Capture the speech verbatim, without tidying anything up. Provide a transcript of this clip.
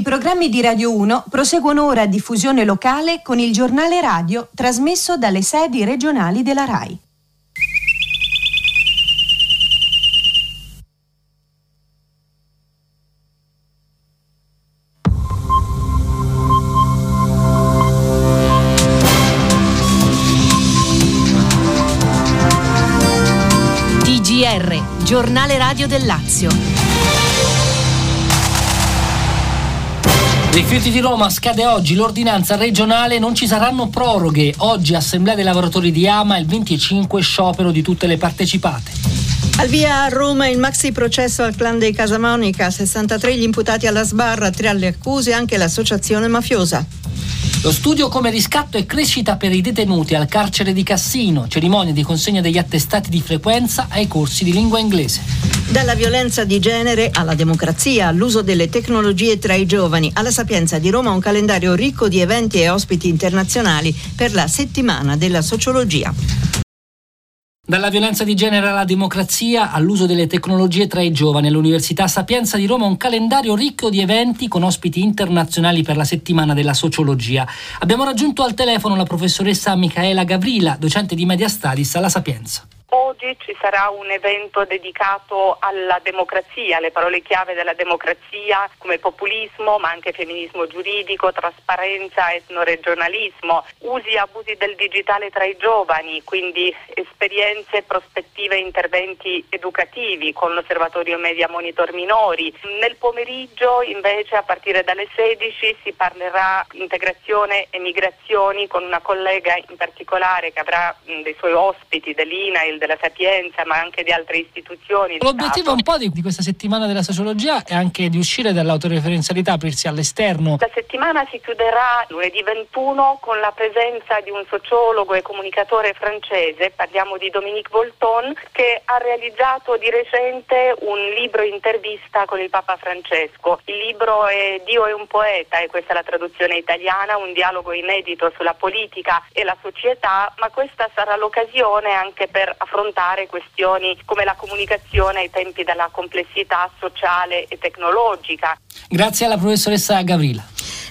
programmi di Radio uno proseguono ora a diffusione locale con il giornale radio trasmesso dalle sedi regionali della RAI. T G R, giornale radio del Lazio. Rifiuti di Roma, scade oggi l'ordinanza regionale, non ci saranno proroghe. Oggi assemblea dei lavoratori di Ama, il venticinque sciopero di tutte le partecipate. Al via a Roma il maxi processo al clan dei Casamonica, sessantatré gli imputati alla sbarra, tre alle accuse, anche l'associazione mafiosa. Lo studio come riscatto e crescita per i detenuti al carcere di Cassino, cerimonia di consegna degli attestati di frequenza ai corsi di lingua inglese. Dalla violenza di genere alla democrazia, all'uso delle tecnologie tra i giovani, alla Sapienza di Roma un calendario ricco di eventi e ospiti internazionali per la settimana della sociologia. Dalla violenza di genere alla democrazia, all'uso delle tecnologie tra i giovani, all'Università Sapienza di Roma un calendario ricco di eventi con ospiti internazionali per la settimana della sociologia. Abbiamo raggiunto al telefono la professoressa Micaela Gavrila, docente di Media Studies alla Sapienza. Oggi ci sarà un evento dedicato alla democrazia, alle parole chiave della democrazia come populismo, ma anche femminismo giuridico, trasparenza, etnoregionalismo, usi e abusi del digitale tra i giovani, quindi esperienze, prospettive, interventi educativi con l'Osservatorio Media Monitor Minori. Nel pomeriggio invece a partire dalle sedici si parlerà integrazione e migrazioni con una collega in particolare che avrà dei suoi ospiti dell'I N A I L, della Sapienza, ma anche di altre istituzioni. L'obiettivo un po' di, di questa settimana della sociologia è anche di uscire dall'autoreferenzialità, aprirsi all'esterno. La settimana si chiuderà lunedì ventuno con la presenza di un sociologo e comunicatore francese, parliamo di Dominique Bolton, che ha realizzato di recente un libro intervista con il Papa Francesco. Il libro è Dio è un poeta e questa è la traduzione italiana, un dialogo inedito sulla politica e la società, ma questa sarà l'occasione anche per affrontare questioni come la comunicazione ai tempi della complessità sociale e tecnologica. Grazie alla professoressa Gavrila.